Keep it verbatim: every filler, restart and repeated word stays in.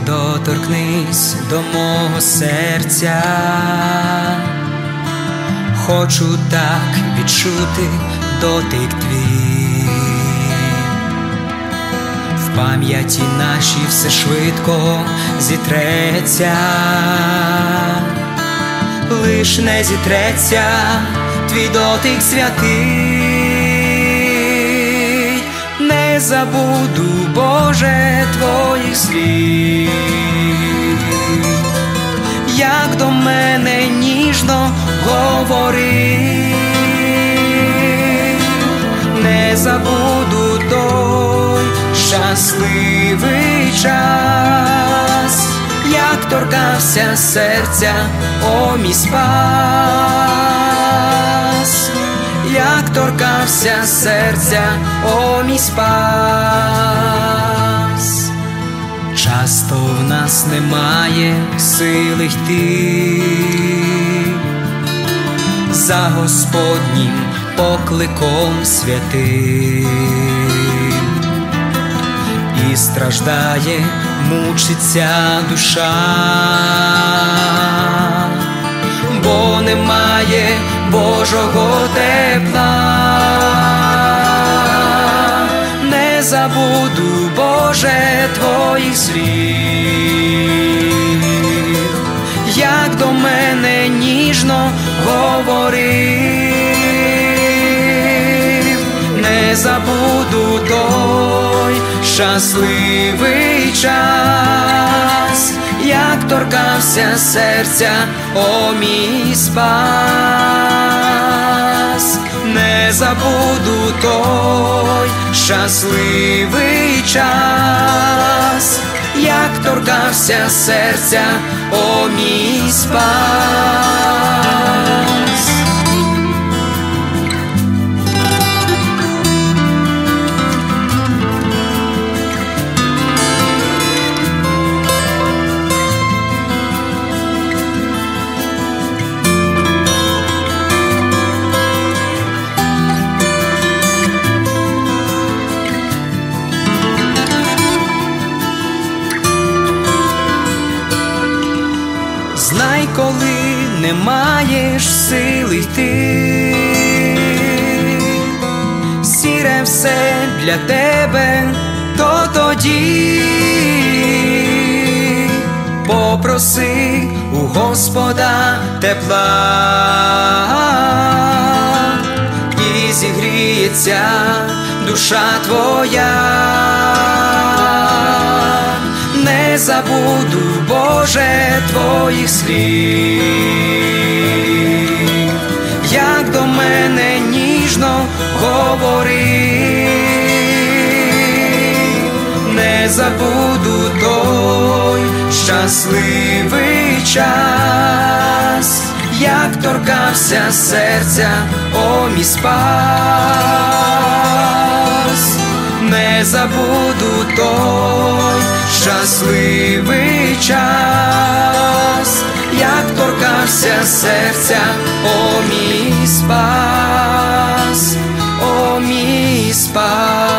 доторкнись до мого серця, хочу так відчути дотик твій. В пам'яті нашій все швидко зітреться, лиш не зітреться твій дотик святий. Не забуду, Боже, твоїх слів, як до мене ніжно говори. Не забуду той щасливий час, як торкався серця, о мій спас, як торкався серця, о мій спас. Часто в нас немає сили йти за Господнім покликом святим, і страждає, мучиться душа, бо немає Божого тепла. Не забуду, Боже, твоїх слів, як до мене ніжно говорив. Не забуду той щасливий час, як торкався серця, о мій спас. Не забуду той щасливий час, як торкався серця, о мій спас. Знай, коли не маєш сили йти, сіре все для тебе, то тоді попроси у Господа тепла, і зігріється душа твоя. Не забуду, Боже, твоїх слів, як до мене ніжно говори. Не забуду той щасливий час, як торкався серця, о мій спас. Не забуду той щасливий час, як торкався серця, о мій спас, о мій спас.